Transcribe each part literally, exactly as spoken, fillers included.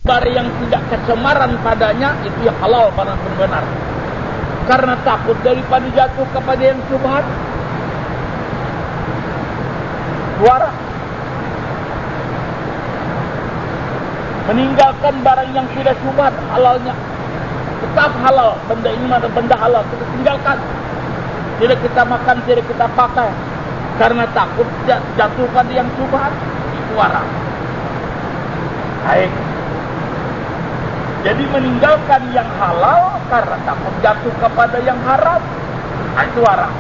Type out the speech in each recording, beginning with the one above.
barang yang tidak kecemaran padanya itu yang halal pada benar. Karena takut daripada jatuh kepada yang syubhat. Suara. Meninggalkan barang yang tidak syubhat halalnya. Tetap halal, benda ini mana benda halal, kita tinggalkan. Tidak kita makan, tidak kita pakai. Karena takut jatuh pada yang syubhat. Itu haram. Baik. Jadi meninggalkan yang halal karena takut jatuh kepada yang haram. Itu haram.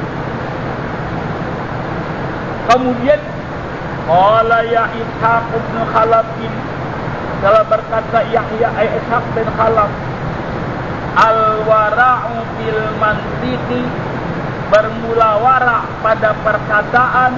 Kemudian qala ya Ishaq bin Khalaf telah berkata Yahya Ishaq bin Khalaf, al-wara'u bil mantiqi, bermula wara' pada perkataan,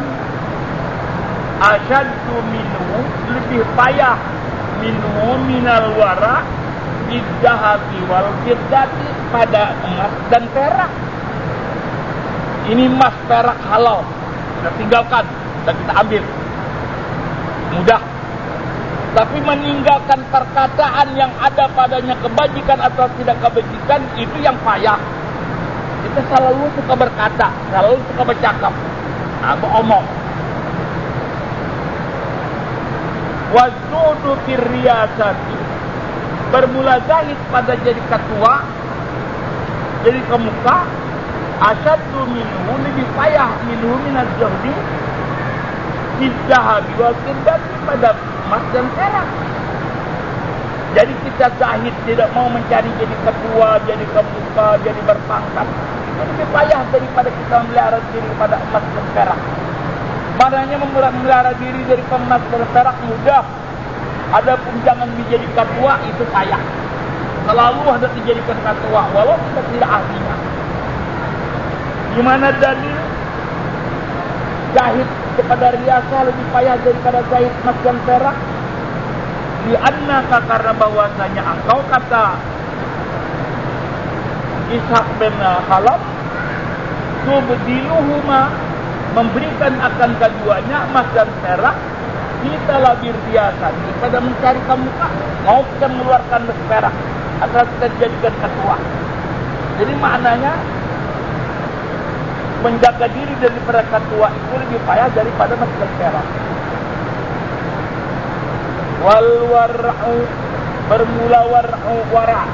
asyaddu minhu, lebih payah minhu minal wara' biddahabi wal fiddati, pada emas dan perak. Ini emas perak halal, kita tinggalkan dan kita ambil mudah. Tapi meninggalkan perkataan yang ada padanya kebajikan atau tidak kebajikan, itu yang payah. Kita selalu suka berkata, selalu suka bercakap, nah, beromong. Wazudu firriyasati, bermula zahid pada jadi ketua, jadi kemuka, asyaddu minhu, lebih payah minhu minaz zuhdi fiddahabi wal fiddati, pada emas dan perak. Jadi kita zahid, tidak mau mencari jadi ketua, jadi kemuka, jadi berpangkat. Itu lebih payah daripada kita memelihara diri pada emas dan perak. Maknanya memelihara diri dari emas dan perak mudah. Adapun jangan menjadi ketua, itu payah. Selalu ada dijadikan ketua, walau kita tidak ahlinya. Gimana dalil? Zahid kepada riasa lebih payah daripada zahid emas dan perak. Li'annaka, karena bahwasanya engkau, kata Ishaq bin Khalaf, tubdiluhuma, memberikan akan keduanya emas dan perak, kita labir biasa pada mencari kemuka. Mau kita mengeluarkan emas perak atau kita jadikan ketua. Jadi maknanya menjaga diri daripada ketua itu lebih payah daripada emas dan perak. Wal war'u, bermula war'u wara',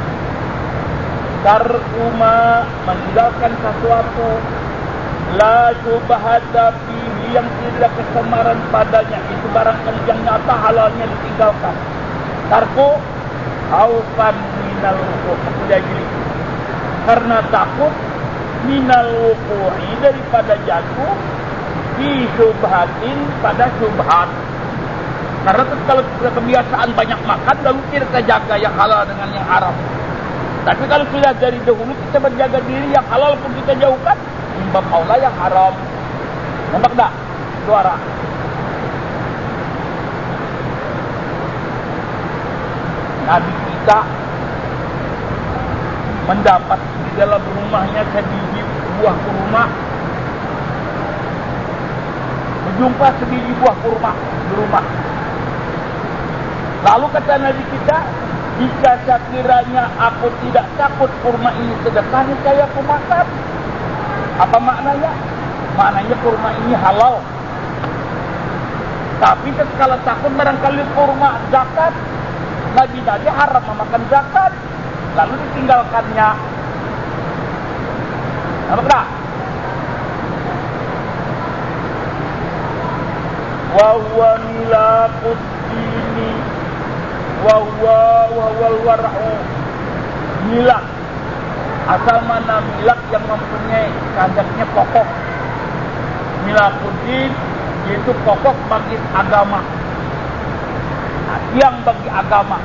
tarkuma, meninggalkan sesuatu, la subhata fihi, yang tidak kesemaran padanya, itu barangkali yang nyata halalnya ditinggalkan. Tarku haufan minal wuqu'i, jadi karena takut minal wuqu'i, daripada jatuh di subhatin, pada subhat. Karena kalau kita kebiasaan banyak makan, lalu kita jaga yang halal dengan yang haram. Tapi kalau sudah dari dahulu kita berjaga diri, yang halal pun kita jauhkan, imbab aula yang haram. Nampak tak? Suara. Nabi kita mendapat di dalam rumahnya sebiji buah kurma. Berjumpa sebiji buah kurma di rumah. Lalu kata Nabi kita, jika sekiranya aku tidak takut kurma ini sedekah, saya aku makan. Apa maknanya? Maknanya kurma ini halal. Tapi kalau takut barangkali kurma zakat, Nabi tadi haram memakan zakat, lalu ditinggalkannya. Apa tak? Wa huwa milaqud dini wa huwa wa huwal war'u, milak. Asal mana milak yang mempunyai kadarnya pokok. Milakuddin, yaitu pokok bagi agama, nah, yang bagi agama.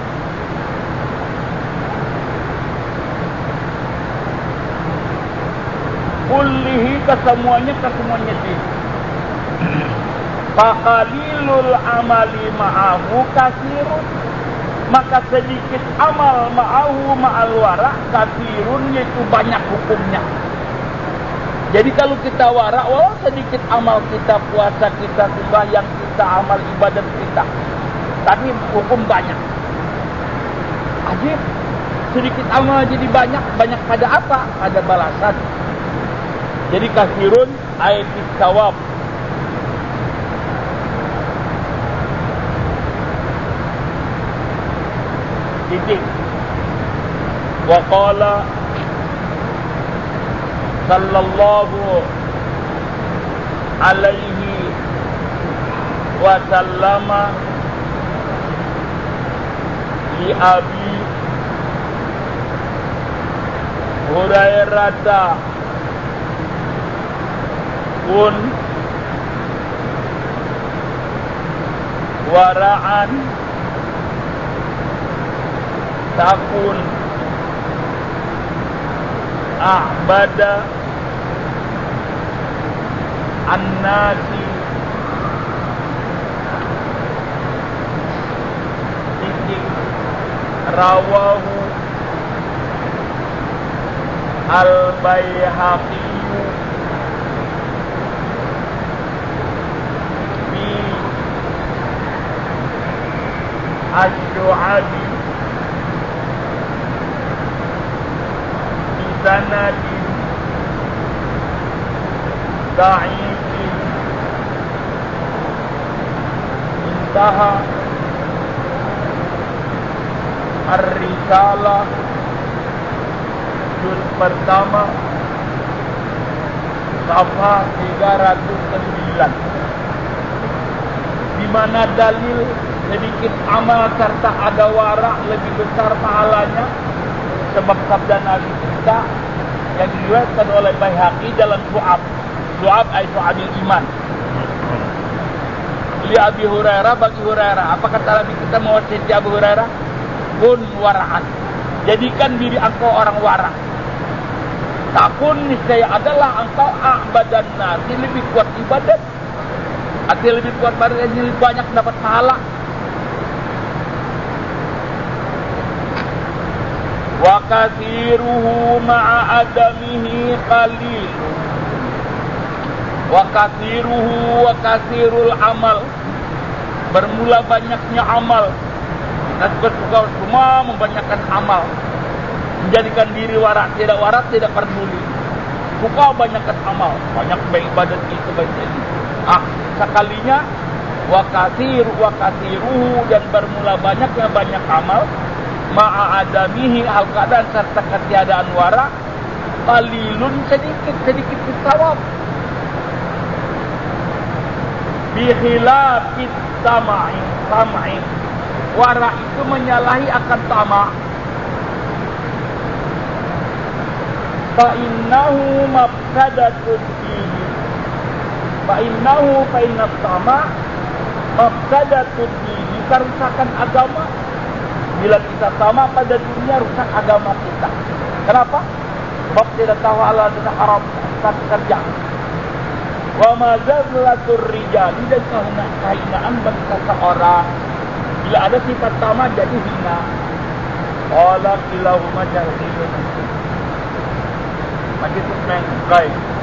Kullihi, kesemuanya, kesemuanya din. Faqalilul amali ma'ahu kasirun, maka sedikit amal ma'ahu ma'al wara kasirun, yaitu banyak hukumnya. Jadi kalau kita wara, walau sedikit amal kita, puasa kita, sembahyang kita, amal ibadat kita, tapi hukum banyak. Ajib. Sedikit amal jadi banyak. Banyak pada apa? Pada balasan. Jadi kasirun aitis sawab. Titik. Wa qala sallallahu alaihi wa sallama li Abi Hurairah kun wara'an takun a'bada an-nasi titik rawahu al-Baihaqi fi asy-syu'abi bi sanadin da'ifin intaha ar-risalah juz pertama safha tiga ratus sembilan, di mana dalil sedikit amal serta ada wara lebih besar pahalanya, sebab sabda Nabi kita yang diriwayatkan oleh Baihaqi dalam Syu'ab. Syu'ab ay Syu'abil Iman. Li Abi Hurairah, bagi Hurairah. Apa kata Nabi kita mewasiati Abu Hurairah? Kun wara'an. Jadikan diri engkau orang wara. Takun niscaya adalah engkau a'badan nasi, lebih kuat ibadat. Artinya lebih kuat ibadat, lebih banyak dapat pahala. Wa kathiruhu ma'a adamihi qalil. Wa kathiruhu wa kathirul amal. Bermula banyaknya amal. Dan bersuka semua membanyakkan amal. Menjadikan diri warak, tidak warak, tidak peduli. Suka banyakkan amal. Banyak baik ibadat itu, baik ini. Ah, sekalinya wa kathiru wa kathiruhu, dan bermula banyaknya banyak amal. Ma'adamihi, hal keadaan serta ketiadaan wara, qalilun, sedikit sedikit sawab. Bihilafit tama'i tama'i, wara itu menyalahi akan tama'. Fa innahu mafsadatun fihi, fa innahu fa inna tama' mafsadatun fihi, kerusakan agama. Bila kita sama pada dunia, rusak agama kita. Kenapa? Sebab tidak tahu halal dan haram saat kerja. Wa mazazlatur rijali, dan kehinaan bagi seseorang. Bila ada sifat sama jadi hina. Qala kilahuma jahilun. Majid Usman Qaid.